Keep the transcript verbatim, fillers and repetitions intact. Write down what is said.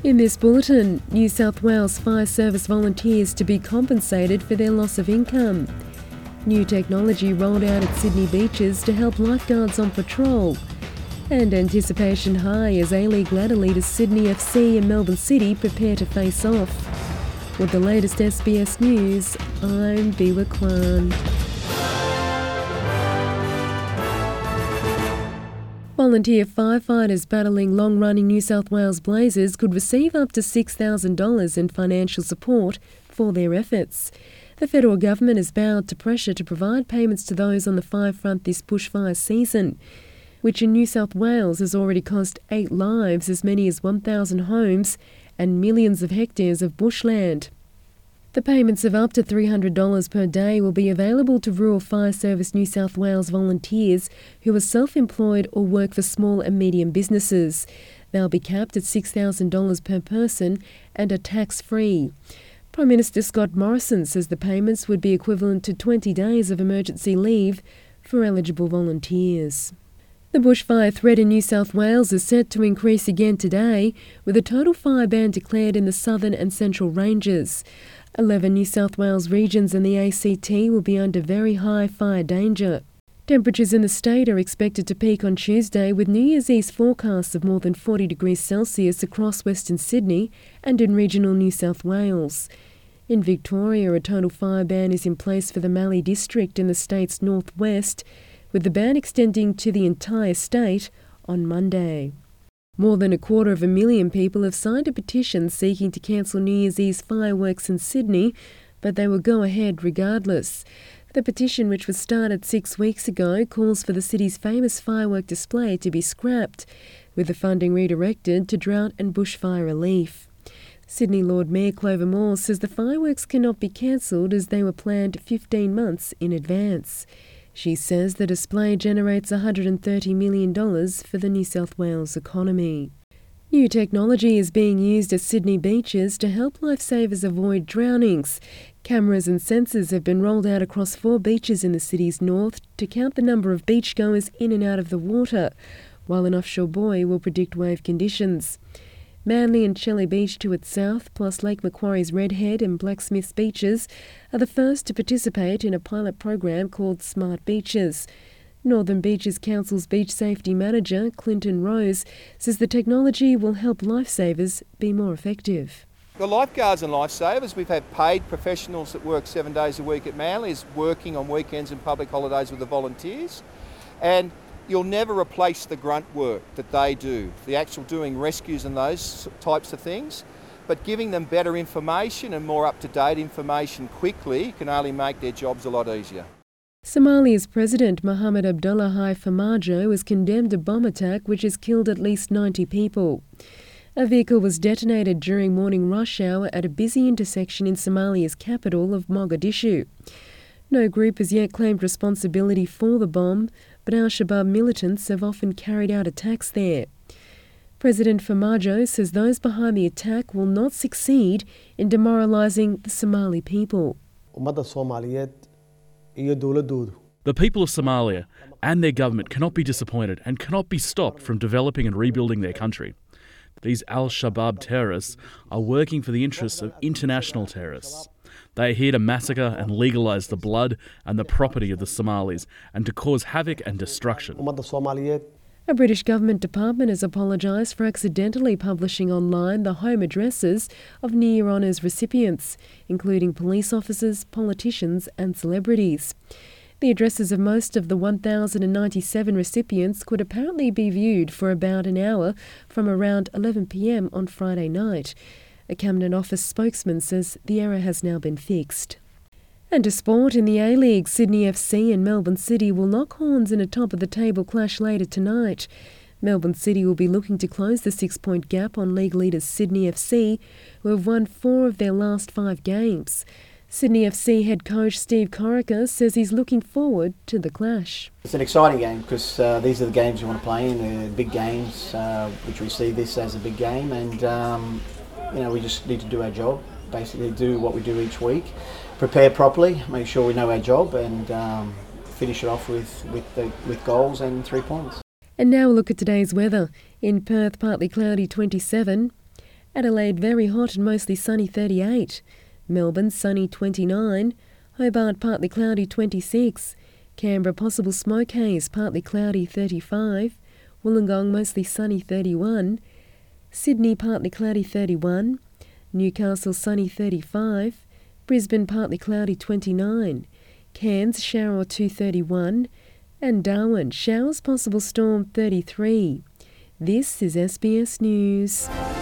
In this bulletin, New South Wales Fire Service volunteers to be compensated for their loss of income. New technology rolled out at Sydney beaches to help lifeguards on patrol. And anticipation high as A-League ladder leaders Sydney F C and Melbourne City prepare to face off. With the latest S B S News, I'm Biwa Kwan. Volunteer firefighters battling long-running New South Wales blazes could receive up to six thousand dollars in financial support for their efforts. The federal government is bowed to pressure to provide payments to those on the fire front this bushfire season, which in New South Wales has already cost eight lives, as many as one thousand homes and millions of hectares of bushland. The payments of up to three hundred dollars per day will be available to Rural Fire Service New South Wales volunteers who are self-employed or work for small and medium businesses. They'll be capped at six thousand dollars per person and are tax-free. Prime Minister Scott Morrison says the payments would be equivalent to twenty days of emergency leave for eligible volunteers. The bushfire threat in New South Wales is set to increase again today, with a total fire ban declared in the southern and central ranges. Eleven New South Wales regions and the A C T will be under very high fire danger. Temperatures in the state are expected to peak on Tuesday, with New Year's Eve forecasts of more than forty degrees Celsius across Western Sydney and in regional New South Wales. In Victoria, a total fire ban is in place for the Mallee district in the state's northwest, with the ban extending to the entire state on Monday. More than a quarter of a million people have signed a petition seeking to cancel New Year's Eve's fireworks in Sydney, but they will go ahead regardless. The petition, which was started six weeks ago, calls for the city's famous firework display to be scrapped, with the funding redirected to drought and bushfire relief. Sydney Lord Mayor Clover Moore says the fireworks cannot be cancelled as they were planned fifteen months in advance. She says the display generates one hundred thirty million dollars for the New South Wales economy. New technology is being used at Sydney beaches to help lifesavers avoid drownings. Cameras and sensors have been rolled out across four beaches in the city's north to count the number of beachgoers in and out of the water, while an offshore buoy will predict wave conditions. Manly and Shelley Beach to its south, plus Lake Macquarie's Redhead and Blacksmiths beaches, are the first to participate in a pilot program called Smart Beaches. Northern Beaches Council's Beach Safety Manager, Clinton Rose, says the technology will help lifesavers be more effective. The lifeguards and lifesavers, we've had paid professionals that work seven days a week at Manly, is working on weekends and public holidays with the volunteers. And you'll never replace the grunt work that they do, the actual doing rescues and those types of things. But giving them better information and more up-to-date information quickly can only make their jobs a lot easier. Somalia's President Mohamed Abdullahi Farmajo has condemned a bomb attack which has killed at least ninety people. A vehicle was detonated during morning rush hour at a busy intersection in Somalia's capital of Mogadishu. No group has yet claimed responsibility for the bomb, but al-Shabaab militants have often carried out attacks there. President Farmajo says those behind the attack will not succeed in demoralising the Somali people. The people of Somalia and their government cannot be disappointed and cannot be stopped from developing and rebuilding their country. These al-Shabaab terrorists are working for the interests of international terrorists. They are here to massacre and legalise the blood and the property of the Somalis and to cause havoc and destruction. A British government department has apologised for accidentally publishing online the home addresses of Near Honours recipients, including police officers, politicians and celebrities. The addresses of most of the one thousand ninety-seven recipients could apparently be viewed for about an hour from around eleven p m on Friday night. A Cabinet Office spokesman says the error has now been fixed. And to sport, in the A-League, Sydney F C and Melbourne City will lock horns in a top-of-the-table clash later tonight. Melbourne City will be looking to close the six-point gap on league leaders Sydney F C, who have won four of their last five games. Sydney F C head coach Steve Corica says he's looking forward to the clash. It's an exciting game because uh, these are the games you want to play in, the big games, uh, which we see this as a big game, and um, you know we just need to do our job, basically do what we do each week, prepare properly, make sure we know our job, and um, finish it off with with, the, with goals and three points. And now we'll look at today's weather. In Perth, partly cloudy, twenty-seven. Adelaide very hot and mostly sunny thirty-eight. Melbourne sunny twenty-nine. Hobart partly cloudy twenty-six. Canberra possible smoke haze partly cloudy thirty-five. Wollongong mostly sunny thirty-one. Sydney partly cloudy thirty-one. Newcastle sunny thirty-five. Brisbane partly cloudy twenty-nine. Cairns shower or two thirty-one. And Darwin showers possible storm thirty-three. This is S B S News.